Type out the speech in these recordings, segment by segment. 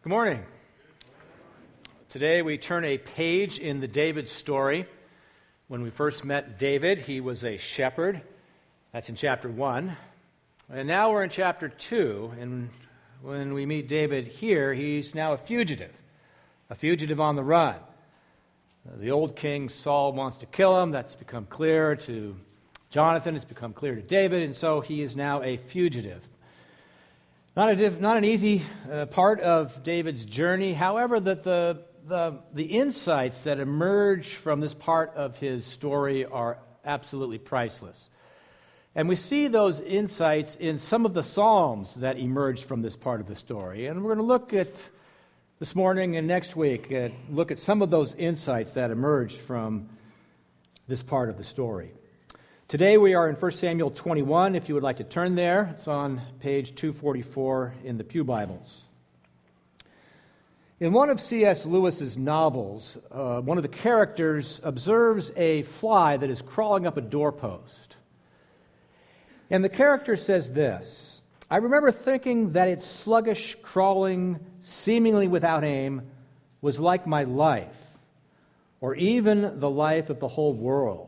Good morning. Today we turn a page in the David story. When we first met David, he was a shepherd. That's in chapter 1. And now we're in chapter 2, and when we meet David here, he's now a fugitive on the run. The old king Saul wants to kill him. That's become clear to Jonathan. It's become clear to David, and so he is now a fugitive. Not an easy part of David's journey. However, that the insights that emerge from this part of his story are absolutely priceless. And we see those insights in some of the Psalms that emerge from this part of the story. And we're going to look at this morning and next week, look at some of those insights that emerged from this part of the story. Today we are in 1 Samuel 21. If you would like to turn there, it's on page 244 in the Pew Bibles. In one of C.S. Lewis's novels, one of the characters observes a fly that is crawling up a doorpost. And the character says this: "I remember thinking that its sluggish crawling, seemingly without aim, was like my life, or even the life of the whole world."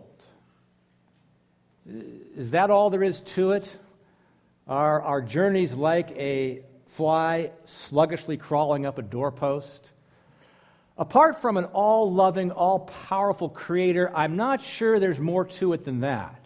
Is that all there is to it? Are our journeys like a fly sluggishly crawling up a doorpost? Apart from an all-loving, all-powerful Creator, I'm not sure there's more to it than that.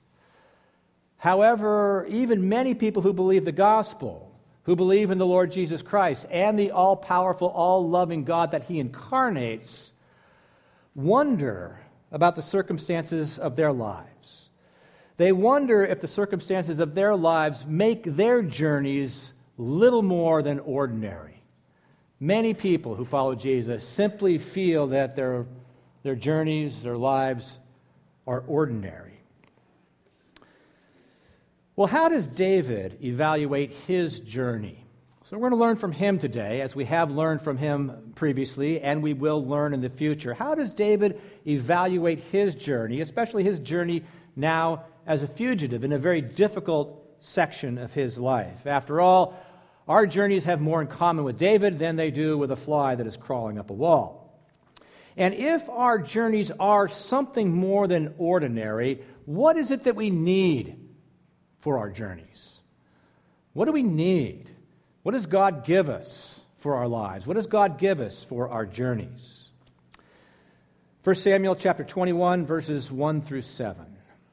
However, even many people who believe the gospel, who believe in the Lord Jesus Christ and the all-powerful, all-loving God that He incarnates, wonder about the circumstances of their lives. They wonder if the circumstances of their lives make their journeys little more than ordinary. Many people who follow Jesus simply feel that their journeys, their lives are ordinary. Well, how does David evaluate his journey? So we're going to learn from him today, as we have learned from him previously, and we will learn in the future. How does David evaluate his journey, especially his journey now as a fugitive in a very difficult section of his life? After all, our journeys have more in common with David than they do with a fly that is crawling up a wall. And if our journeys are something more than ordinary, what is it that we need for our journeys? What do we need? What does God give us for our lives? What does God give us for our journeys? 1 Samuel chapter 21, verses 1 through 7.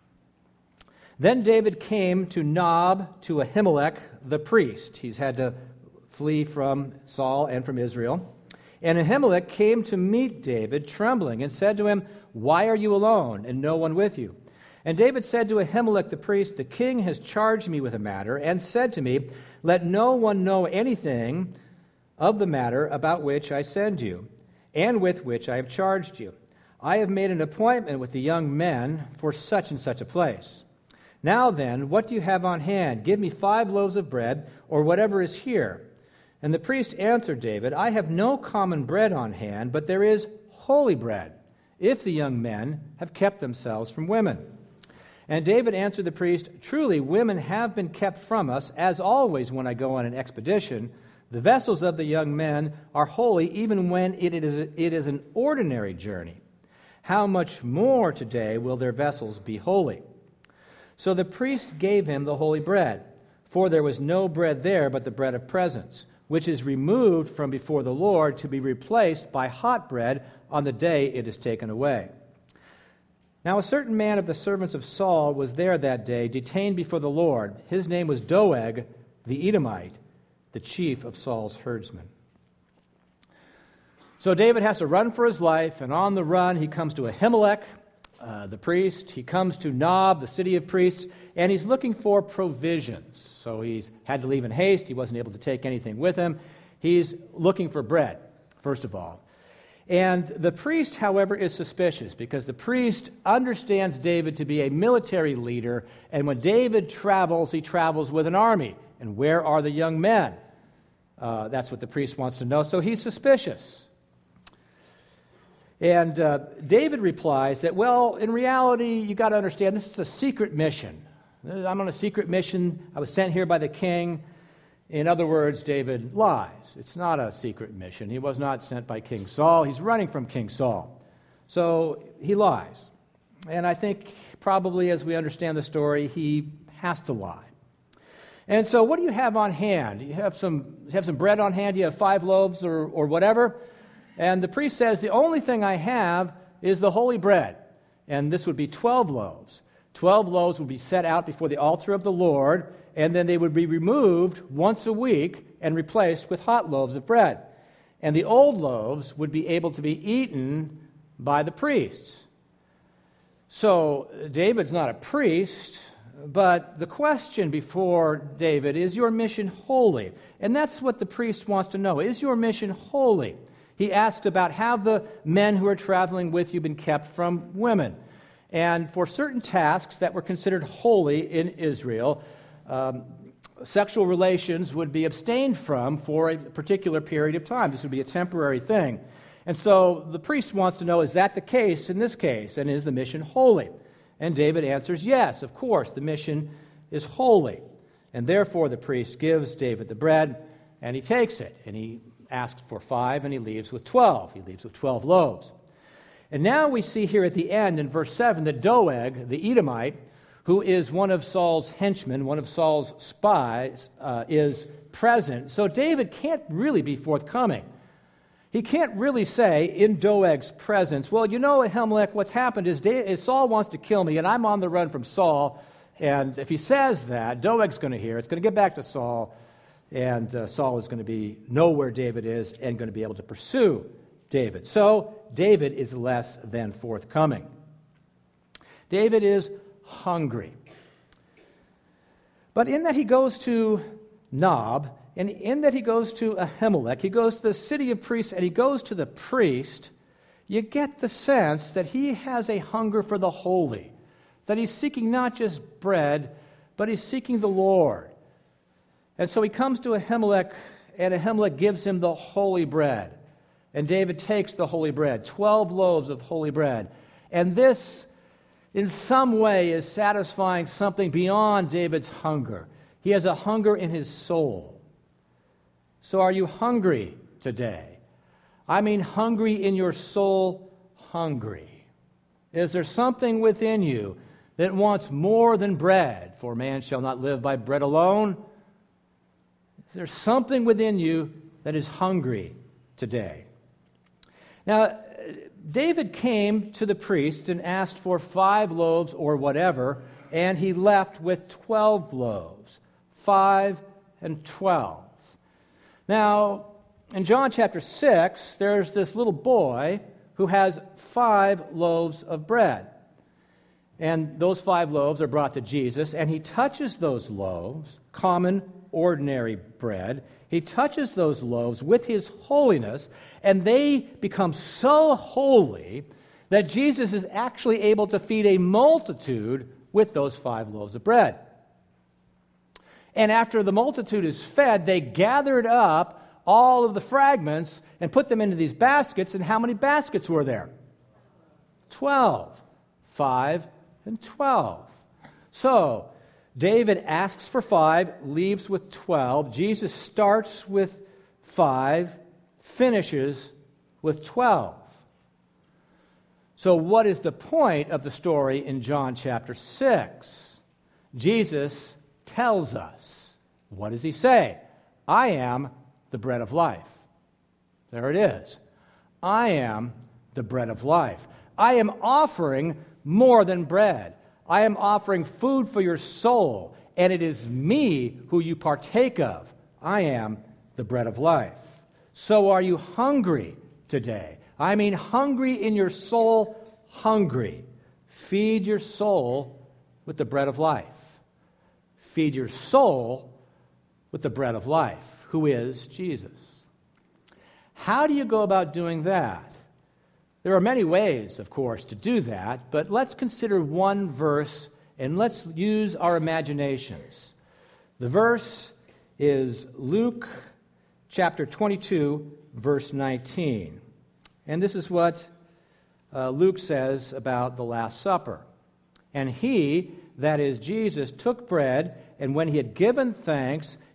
Then David came to Nob to Ahimelech the priest. He's had to flee from Saul and from Israel. And Ahimelech came to meet David, trembling, and said to him, "Why are you alone, and no one with you?" And David said to Ahimelech the priest, "The king has charged me with a matter, and said to me, 'Let no one know anything of the matter about which I send you, and with which I have charged you. I have made an appointment with the young men for such and such a place. Now then, what do you have on hand? Give me 5 loaves of bread, or whatever is here.' And the priest answered David, 'I have no common bread on hand, but there is holy bread, if the young men have kept themselves from women.' And David answered the priest, 'Truly, women have been kept from us, as always when I go on an expedition. The vessels of the young men are holy, even when it is an ordinary journey. How much more today will their vessels be holy?' So the priest gave him the holy bread, for there was no bread there but the bread of presence, which is removed from before the Lord to be replaced by hot bread on the day it is taken away. Now a certain man of the servants of Saul was there that day, detained before the Lord. His name was Doeg the Edomite, the chief of Saul's herdsmen." So David has to run for his life, and on the run he comes to Ahimelech, the priest. He comes to Nob, the city of priests, and he's looking for provisions. So he's had to leave in haste. He wasn't able to take anything with him. He's looking for bread, first of all. And the priest, however, is suspicious, because the priest understands David to be a military leader, and when David travels, he travels with an army. And where are the young men? That's what the priest wants to know, so he's suspicious. And David replies that, well, in reality, you got to understand, this is a secret mission. I'm on a secret mission. I was sent here by the king. In other words, David lies. It's not a secret mission. He was not sent by King Saul. He's running from King Saul. So he lies. And I think probably as we understand the story, he has to lie. And so what do you have on hand? You have some bread on hand? You have 5 loaves or whatever? And the priest says, the only thing I have is the holy bread. And this would be 12 loaves. 12 loaves would be set out before the altar of the Lord, and then they would be removed once a week and replaced with hot loaves of bread. And the old loaves would be able to be eaten by the priests. So David's not a priest, but the question before David, is your mission holy? And that's what the priest wants to know. Is your mission holy? He asked about, have the men who are traveling with you been kept from women? And for certain tasks that were considered holy in Israel, sexual relations would be abstained from for a particular period of time. This would be a temporary thing. And so the priest wants to know, is that the case in this case? And is the mission holy? And David answers, yes, of course, the mission is holy. And therefore the priest gives David the bread, and he takes it. And he asks for 5, and he leaves with 12. He leaves with 12 loaves. And now we see here at the end in verse 7 that Doeg, the Edomite, who is one of Saul's henchmen, one of Saul's spies, is present. So David can't really be forthcoming. He can't really say in Doeg's presence, well, you know, Ahimelech, what's happened is Saul wants to kill me, and I'm on the run from Saul. And if he says that, Doeg's going to hear. It's going to get back to Saul, and Saul is going to know where David is and going to be able to pursue David. So David is less than forthcoming. David is hungry. But in that he goes to Nob, and in that he goes to Ahimelech, he goes to the city of priests, and he goes to the priest, you get the sense that he has a hunger for the holy, that he's seeking not just bread, but he's seeking the Lord. And so he comes to Ahimelech, and Ahimelech gives him the holy bread. And David takes the holy bread, 12 loaves of holy bread. And this, in some way, is satisfying something beyond David's hunger. He has a hunger in his soul. So are you hungry today? I mean hungry in your soul, hungry. Is there something within you that wants more than bread? For man shall not live by bread alone. Is there something within you that is hungry today? Now, David came to the priest and asked for 5 loaves or whatever, and he left with 12 loaves, 5 and 12. Now, in John chapter 6, there's this little boy who has 5 loaves of bread. And those 5 loaves are brought to Jesus, and he touches those loaves, common, ordinary bread. He touches those loaves with his holiness, and they become so holy that Jesus is actually able to feed a multitude with those 5 loaves of bread. And after the multitude is fed, they gathered up all of the fragments and put them into these baskets. And how many baskets were there? 12. 5 and 12. So, David asks for 5, leaves with 12. Jesus starts with 5, finishes with 12. So what is the point of the story in John chapter 6? Jesus tells us. What does he say? I am the bread of life. There it is. I am the bread of life. I am offering more than bread. I am offering food for your soul, and it is me who you partake of. I am the bread of life. So are you hungry today? I mean hungry in your soul, hungry. Feed your soul with the bread of life. Feed your soul with the bread of life, who is Jesus. How do you go about doing that? There are many ways, of course, to do that, but let's consider one verse and let's use our imaginations. The verse is Luke chapter 22, verse 19. And this is what Luke says about the Last Supper. And he, that is Jesus, took bread, and when he had given thanks,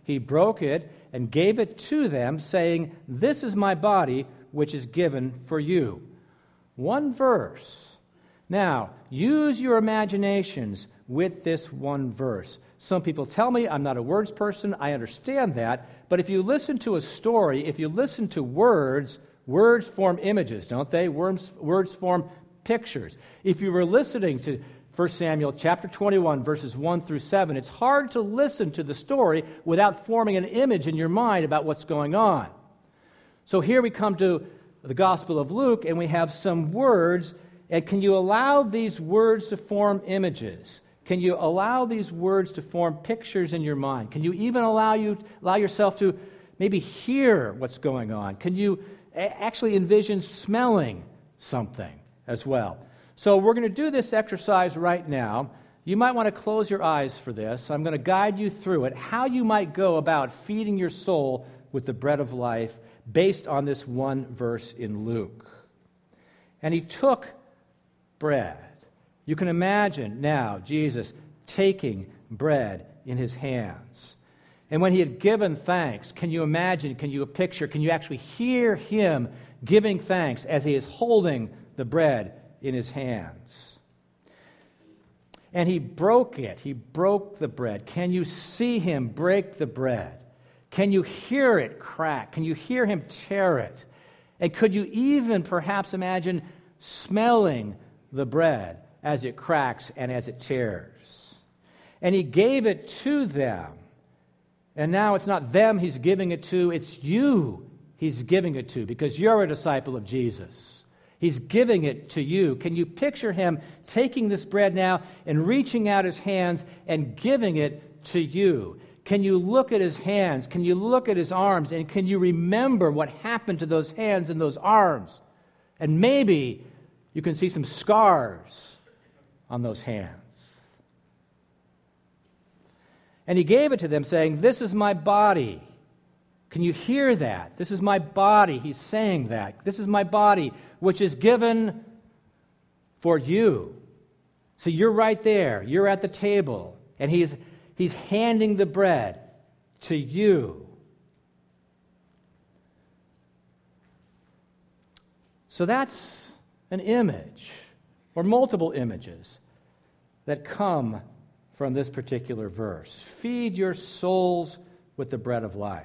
he broke it and gave it to them, saying, "This is my body, which is given for you." One verse. Now, use your imaginations with this one verse. Some people tell me I'm not a words person. I understand that. But if you listen to a story, if you listen to words, words form images, don't they? Words form pictures. If you were listening to 1 Samuel chapter 21, verses 1 through 7, it's hard to listen to the story without forming an image in your mind about what's going on. So here we come to the Gospel of Luke, and we have some words. And can you allow these words to form images? Can you allow these words to form pictures in your mind? Can you even allow yourself to maybe hear what's going on? Can you actually envision smelling something as well? So we're going to do this exercise right now. You might want to close your eyes for this. I'm going to guide you through it, how you might go about feeding your soul with the bread of life based on this one verse in Luke. And he took bread. You can imagine now Jesus taking bread in his hands. And when he had given thanks, can you imagine, can you picture, can you actually hear him giving thanks as he is holding the bread in his hands? And he broke it. He broke the bread. Can you see him break the bread? Can you hear it crack? Can you hear him tear it? And could you even perhaps imagine smelling the bread as it cracks and as it tears? And he gave it to them. And now it's not them he's giving it to, it's you he's giving it to, because you're a disciple of Jesus. He's giving it to you. Can you picture him taking this bread now and reaching out his hands and giving it to you? Can you look at his hands? Can you look at his arms? And can you remember what happened to those hands and those arms? And maybe you can see some scars on those hands. And he gave it to them, saying, "This is my body." Can you hear that? This is my body. He's saying that. This is my body, which is given for you. So you're right there. You're at the table. And he's handing the bread to you. So that's an image, or multiple images, that come from this particular verse. Feed your souls with the bread of life.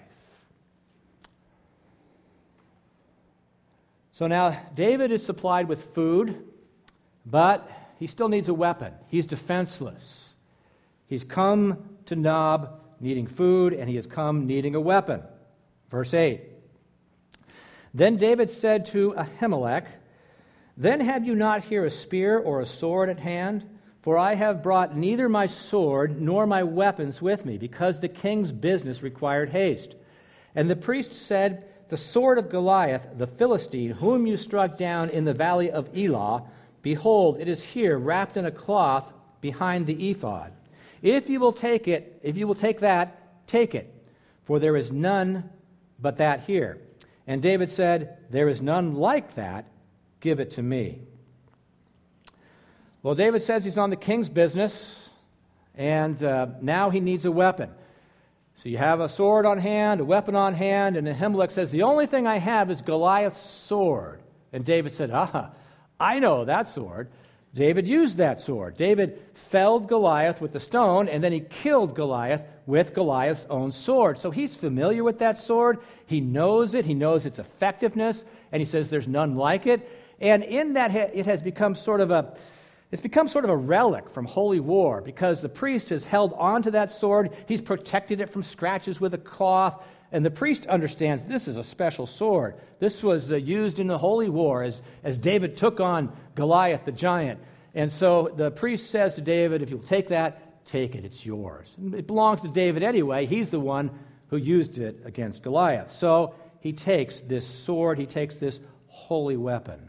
So now David is supplied with food, but he still needs a weapon. He's defenseless. He's come to Nob needing food, and he has come needing a weapon. Verse 8. Then David said to Ahimelech, "Then have you not here a spear or a sword at hand? For I have brought neither my sword nor my weapons with me, because the king's business required haste." And the priest said, "The sword of Goliath, the Philistine, whom you struck down in the valley of Elah, behold, it is here, wrapped in a cloth behind the ephod. If you will take that, take it, for there is none but that here." And David said, "There is none like that. Give it to me." Well, David says he's on the king's business, and now he needs a weapon. So you have a sword on hand, a weapon on hand, and Ahimelech says, "The only thing I have is Goliath's sword." And David said, "I know that sword." David used that sword. David felled Goliath with the stone, and then he killed Goliath with Goliath's own sword. So he's familiar with that sword. He knows it. He knows its effectiveness, and he says there's none like it. And in that, it has become sort of a relic from holy war, because the priest has held on to that sword. He's protected it from scratches with a cloth. And the priest understands this is a special sword. This was used in the holy war as David took on Goliath the giant. And so the priest says to David, "If you'll take that, take it. It's yours." And it belongs to David anyway. He's the one who used it against Goliath. So he takes this sword. He takes this holy weapon.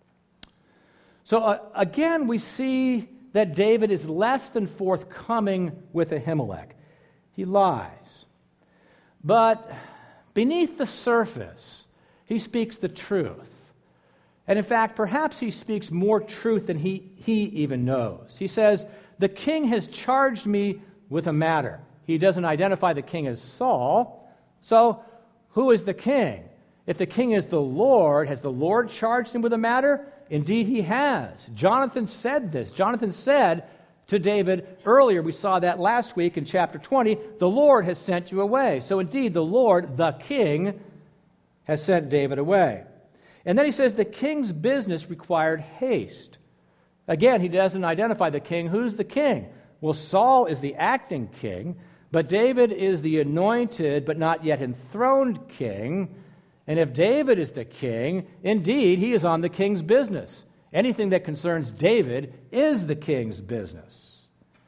So again, we see that David is less than forthcoming with Ahimelech. He lies. But beneath the surface, he speaks the truth. And in fact, perhaps he speaks more truth than he even knows. He says, "The king has charged me with a matter." he doesn't identify the king as Saul. So, who is the king? If the king is the Lord, has the Lord charged him with a matter? Indeed, he has. Jonathan said this. Jonathan said to David earlier, we saw that last week in chapter 20, the Lord has sent you away. So indeed, the Lord, the king, has sent David away. And then he says the king's business required haste. Again, he doesn't identify the king. Who's the king? Well, Saul is the acting king, but David is the anointed but not yet enthroned king. And if David is the king, indeed, he is on the king's business. Anything that concerns David is the king's business.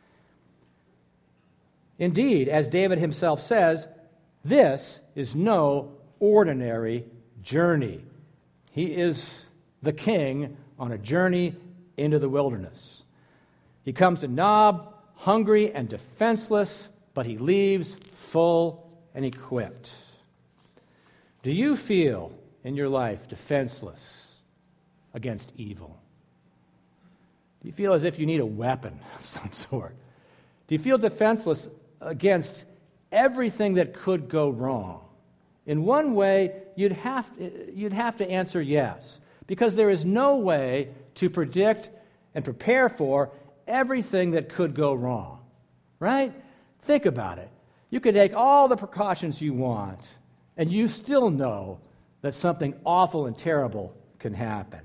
Indeed, as David himself says, this is no ordinary journey. He is the king on a journey into the wilderness. He comes to Nob hungry and defenseless, but he leaves full and equipped. Do you feel in your life defenseless against evil? Do you feel as if you need a weapon of some sort? Do you feel defenseless against everything that could go wrong? In one way, you'd have to answer yes, because there is no way to predict and prepare for everything that could go wrong, right? Think about it. You could take all the precautions you want, and you still know that something awful and terrible can happen.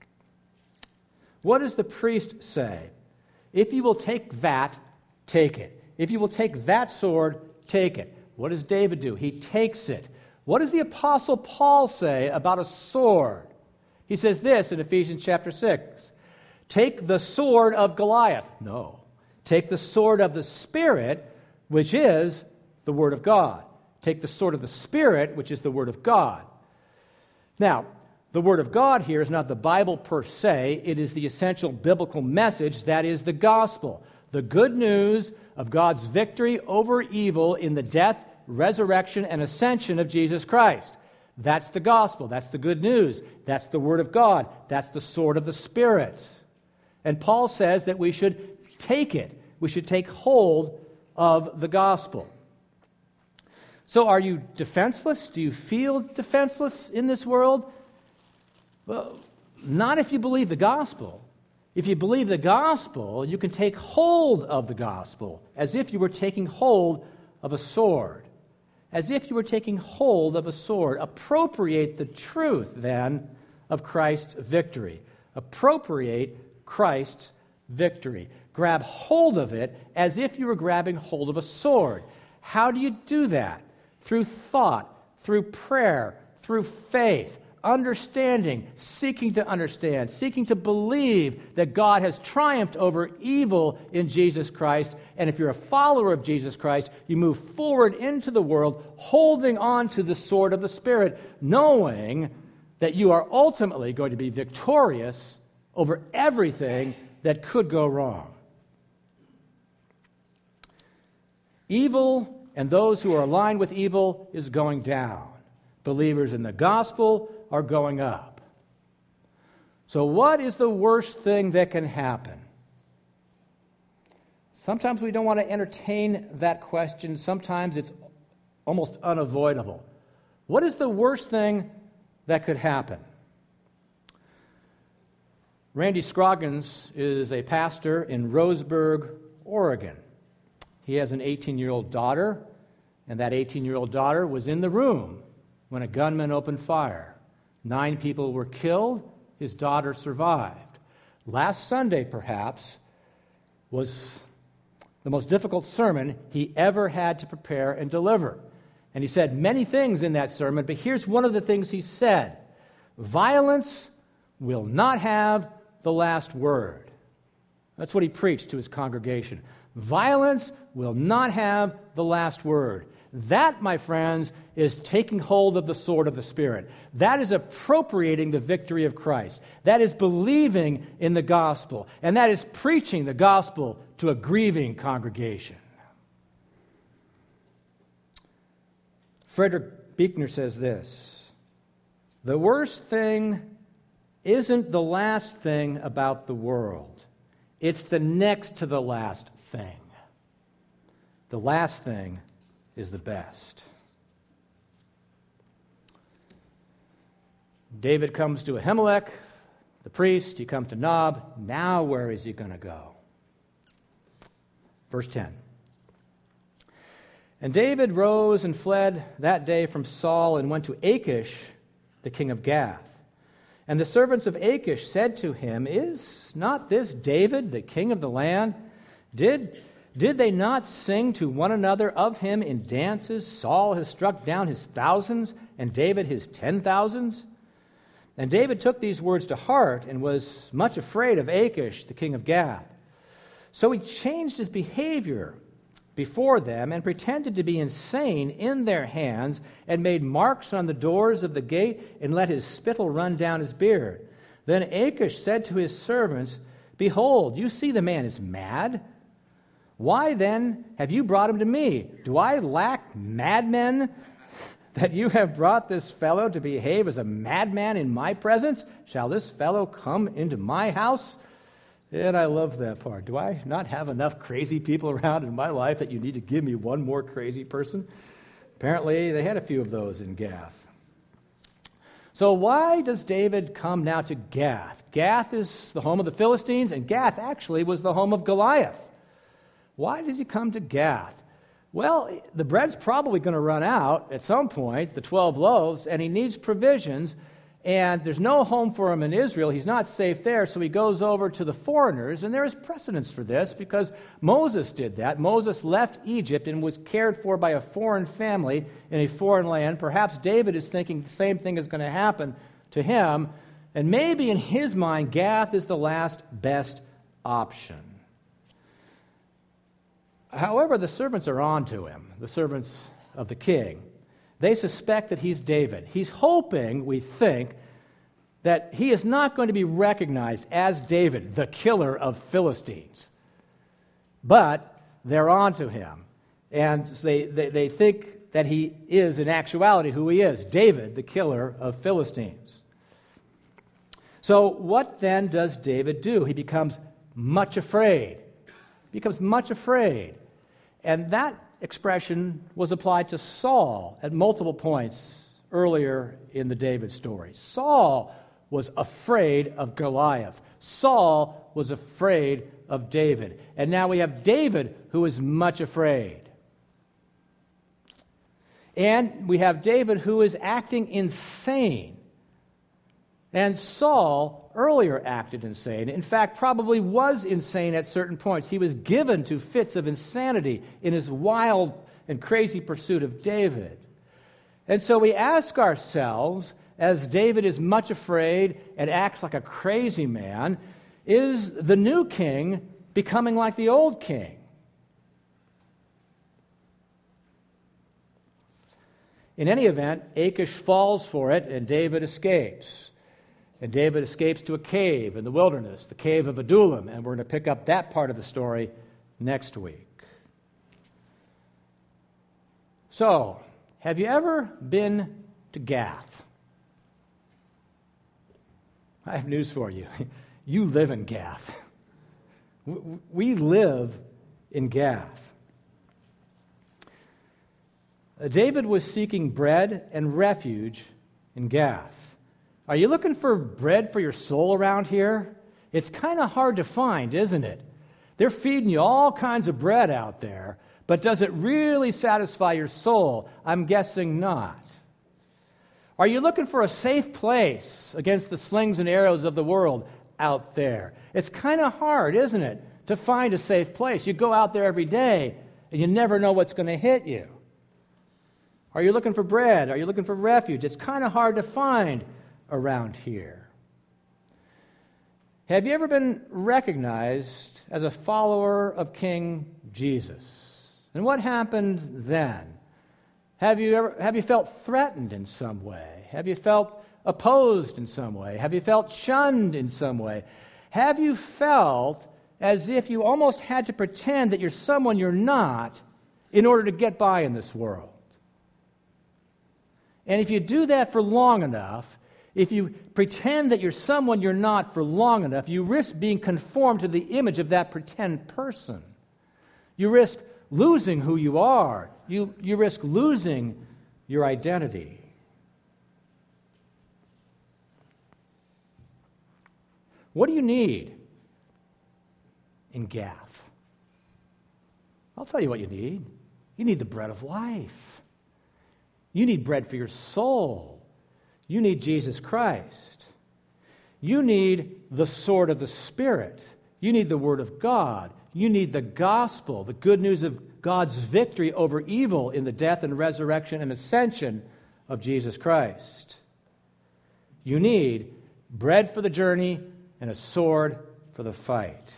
What does the priest say? If you will take that, take it. If you will take that sword, take it. What does David do? He takes it. What does the Apostle Paul say about a sword? He says this in Ephesians chapter 6. Take the sword of Goliath. No. Take the sword of the Spirit, which is the Word of God. Take the sword of the Spirit, which is the Word of God. Now, the Word of God here is not the Bible per se. It is the essential biblical message that is the gospel. The good news of God's victory over evil in the death, resurrection, and ascension of Jesus Christ. That's the gospel. That's the good news. That's the Word of God. That's the sword of the Spirit. And Paul says that we should take it. We should take hold of the gospel. So are you defenseless? Do you feel defenseless in this world? Well, not if you believe the gospel. If you believe the gospel, you can take hold of the gospel as if you were taking hold of a sword. As if you were taking hold of a sword. Appropriate the truth, then, of Christ's victory. Appropriate Christ's victory. Grab hold of it as if you were grabbing hold of a sword. How do you do that? Through thought, through prayer, through faith, understanding, seeking to understand, seeking to believe that God has triumphed over evil in Jesus Christ. And if you're a follower of Jesus Christ, you move forward into the world holding on to the sword of the Spirit, knowing that you are ultimately going to be victorious over everything that could go wrong. Evil and those who are aligned with evil is going down. Believers in the gospel are going up. So what is the worst thing that can happen? Sometimes we don't want to entertain that question. Sometimes it's almost unavoidable. What is the worst thing that could happen? Randy Scroggins is a pastor in Roseburg, Oregon. He has an 18-year-old daughter, and that 18-year-old daughter was in the room when a gunman opened fire. 9 people were killed. His daughter survived. Last Sunday, perhaps, was the most difficult sermon he ever had to prepare and deliver. And he said many things in that sermon, but here's one of the things he said. Violence will not have the last word. That's what he preached to his congregation. Violence will not have the last word. That, my friends, is taking hold of the sword of the Spirit. That is appropriating the victory of Christ. That is believing in the gospel. And that is preaching the gospel to a grieving congregation. Frederick Buechner says this: the worst thing isn't the last thing about the world. It's the next to the last thing. the last thing is the best. David comes to Ahimelech, the priest. He comes to Nob. Now where is he going to go? Verse 10. And David rose and fled that day from Saul and went to Achish, the king of Gath. And the servants of Achish said to him, Is not this David, the king of the land? Did they not sing to one another of him in dances? Saul has struck down his thousands, and David his 10,000s. And David took these words to heart and was much afraid of Achish, the king of Gath. So he changed his behavior before them and pretended to be insane in their hands and made marks on the doors of the gate and let his spittle run down his beard. Then Achish said to his servants, Behold, you see the man is mad. Why then have you brought him to me? Do I lack madmen that you have brought this fellow to behave as a madman in my presence? Shall this fellow come into my house? And I love that part. Do I not have enough crazy people around in my life that you need to give me one more crazy person? Apparently, they had a few of those in Gath. So why does David come now to Gath? Gath is the home of the Philistines, and Gath actually was the home of Goliath. Why does he come to Gath? Well, the bread's probably going to run out at some point, the 12 loaves, and he needs provisions. And there's no home for him in Israel. He's not safe there, so he goes over to the foreigners. And there is precedence for this because Moses did that. Moses left Egypt and was cared for by a foreign family in a foreign land. Perhaps David is thinking the same thing is going to happen to him. And maybe in his mind, Gath is the last best option. However, the servants are on to him, the servants of the king. They suspect that he's David. He's hoping, we think, that he is not going to be recognized as David, the killer of Philistines. But they're on to him. And they think that he is, in actuality, who he is, David, the killer of Philistines. So what then does David do? He becomes much afraid. He becomes much afraid. And that expression was applied to Saul at multiple points earlier in the David story. Saul was afraid of Goliath. Saul was afraid of David. And now we have David who is much afraid. And we have David who is acting insane. And Saul earlier acted insane. In fact, probably was insane at certain points. He was given to fits of insanity in his wild and crazy pursuit of David. And so we ask ourselves, as David is much afraid and acts like a crazy man, is the new king becoming like the old king? In any event, Achish falls for it and David escapes. And David escapes to a cave in the wilderness, the cave of Adullam, and we're going to pick up that part of the story next week. So, have you ever been to Gath? I have news for you. You live in Gath. We live in Gath. David was seeking bread and refuge in Gath. Are you looking for bread for your soul around here? It's kind of hard to find, isn't it? They're feeding you all kinds of bread out there, but does it really satisfy your soul? I'm guessing not. Are you looking for a safe place against the slings and arrows of the world out there? It's kind of hard, isn't it, to find a safe place? You go out there every day, and you never know what's going to hit you. Are you looking for bread? Are you looking for refuge? It's kind of hard to find around here. Have you ever been recognized as a follower of King Jesus? And what happened then? Have you felt threatened in some way? Have you felt opposed in some way? Have you felt shunned in some way? Have you felt as if you almost had to pretend that you're someone you're not in order to get by in this world? And if you do that for long enough, if you pretend that you're someone you're not for long enough, you risk being conformed to the image of that pretend person. You risk losing who you are. You risk losing your identity. What do you need in Gath? I'll tell you what you need. You need the bread of life. You need bread for your soul. You need Jesus Christ. You need the sword of the Spirit. You need the Word of God. You need the gospel, the good news of God's victory over evil in the death and resurrection and ascension of Jesus Christ. You need bread for the journey and a sword for the fight.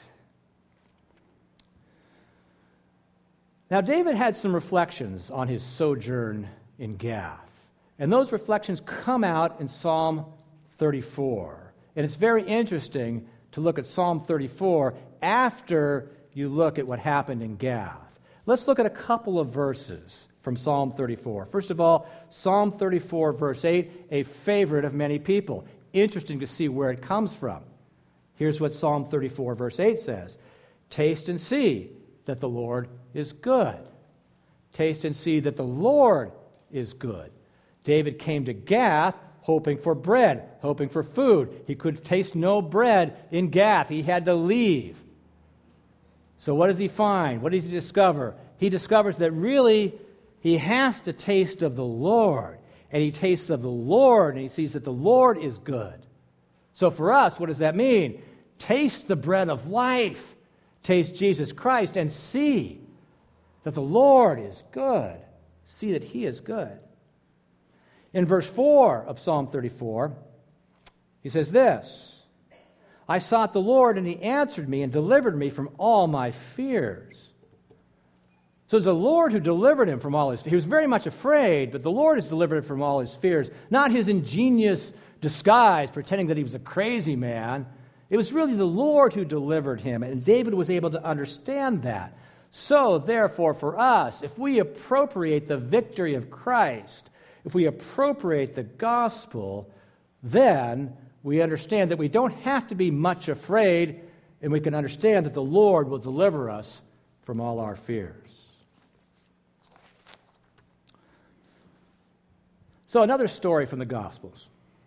Now, David had some reflections on his sojourn in Gath, and those reflections come out in Psalm 34. And it's very interesting to look at Psalm 34 after you look at what happened in Gath. Let's look at a couple of verses from Psalm 34. First of all, Psalm 34, verse 8, a favorite of many people. Interesting to see where it comes from. Here's what Psalm 34, verse 8 says. Taste and see that the Lord is good. Taste and see that the Lord is good. David came to Gath hoping for bread, hoping for food. He could taste no bread in Gath. He had to leave. So what does he find? What does he discover? He discovers that really he has to taste of the Lord. And he tastes of the Lord, and he sees that the Lord is good. So for us, what does that mean? Taste the bread of life. Taste Jesus Christ and see that the Lord is good. See that He is good. In verse 4 of Psalm 34, he says this, I sought the Lord, and He answered me and delivered me from all my fears. So it's the Lord who delivered him from all his fears. He was very much afraid, but the Lord has delivered him from all his fears. Not his ingenious disguise, pretending that he was a crazy man. It was really the Lord who delivered him, and David was able to understand that. So, therefore, for us, if we appropriate the victory of Christ, if we appropriate the gospel, then we understand that we don't have to be much afraid, and we can understand that the Lord will deliver us from all our fears. So, another story from the Gospels.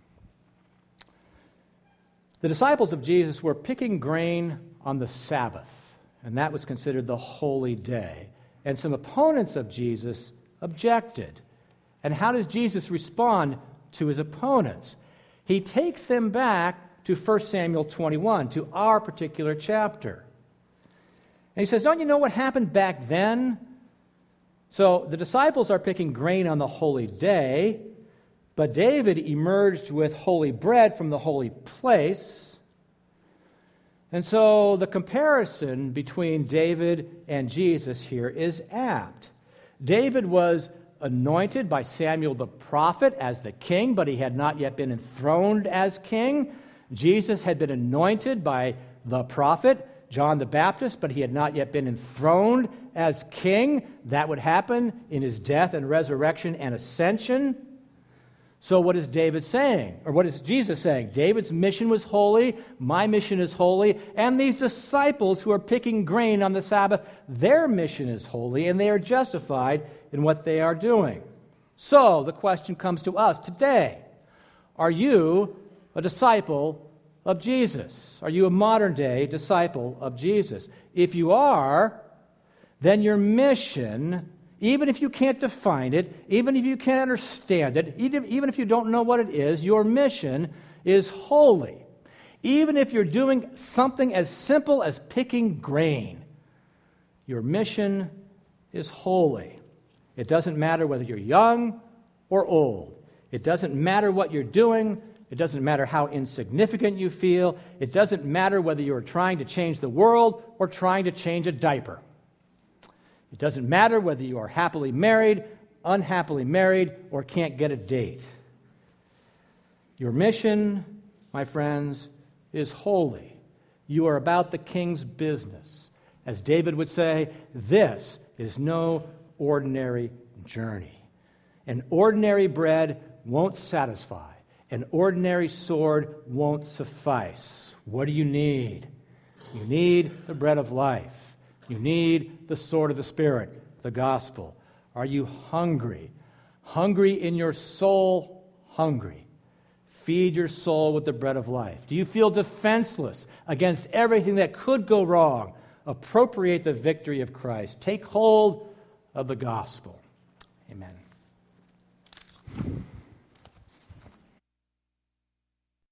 The disciples of Jesus were picking grain on the Sabbath, and that was considered the holy day. And some opponents of Jesus objected. And how does Jesus respond to his opponents? He takes them back to 1 Samuel 21, to our particular chapter. And he says, don't you know what happened back then? So the disciples are picking grain on the holy day, but David emerged with holy bread from the holy place. And so the comparison between David and Jesus here is apt. David was anointed by Samuel the prophet as the king, but he had not yet been enthroned as king. Jesus had been anointed by the prophet, John the Baptist, but he had not yet been enthroned as king. That would happen in his death and resurrection and ascension. So what is David saying? Or what is Jesus saying? David's mission was holy, my mission is holy, and these disciples who are picking grain on the Sabbath, their mission is holy, and they are justified in what they are doing. So the question comes to us today. Are you a disciple of Jesus? Are you a modern-day disciple of Jesus? If you are, then your mission, even if you can't define it, even if you can't understand it, even if you don't know what it is, your mission is holy. Even if you're doing something as simple as picking grain, your mission is holy. It doesn't matter whether you're young or old. It doesn't matter what you're doing. It doesn't matter how insignificant you feel. It doesn't matter whether you're trying to change the world or trying to change a diaper. It doesn't matter whether you are happily married, unhappily married, or can't get a date. Your mission, my friends, is holy. You are about the king's business. As David would say, this is no ordinary journey. An ordinary bread won't satisfy. An ordinary sword won't suffice. What do you need? You need the bread of life. You need the sword of the Spirit, the gospel. Are you hungry? Hungry in your soul, hungry. Feed your soul with the bread of life. Do you feel defenseless against everything that could go wrong? Appropriate the victory of Christ. Take hold of the gospel. Amen.